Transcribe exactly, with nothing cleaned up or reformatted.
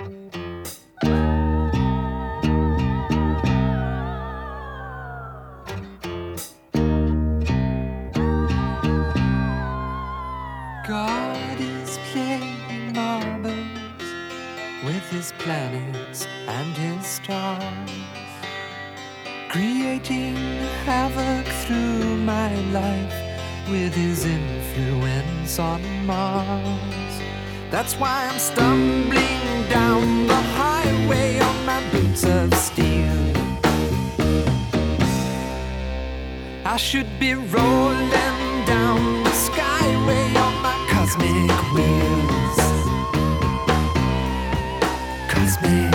God is playing marbles with his planets and his stars, creating havoc through my life with his influence on Mars. That's why I'm stumbling down the highway on my boots of steel. I should be rolling down the skyway on my cosmic wheels. Cosmic